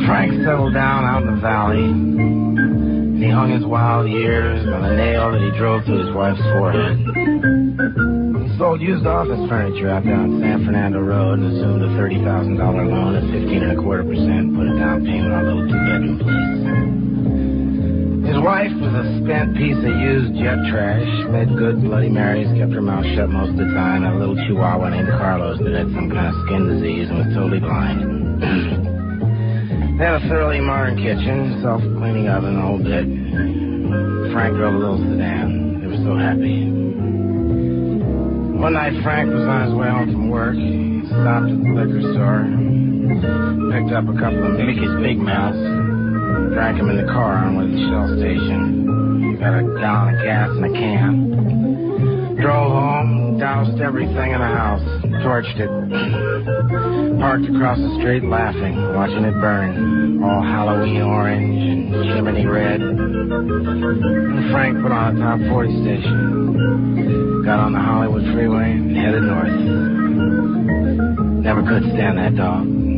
Frank settled down out in the valley. He hung his wild years on a nail that he drove through his wife's forehead. He sold used office furniture out there on San Fernando Road and assumed a $30,000 loan at 15.25%, put a down payment on a little two-bedroom place. His wife was a spent piece of used jet trash, made good Bloody Marys, kept her mouth shut most of the time, and a little chihuahua named Carlos that had some kind of skin disease and was totally blind. They had a thoroughly modern kitchen, self-cleaning oven, the whole bit. Frank drove a little sedan. They were so happy. One night, Frank was on his way home from work. He stopped at the liquor store, picked up a couple of Mickey's Big Mouths, drank them in the car on with the Shell station. Got a gallon of gas in a can. Drove home, doused everything in the house, torched it. Parked across the street laughing, watching it burn. All Halloween orange and chimney red. And Frank put on a top 40 station. Got on the Hollywood freeway and headed north. Never could stand that dog.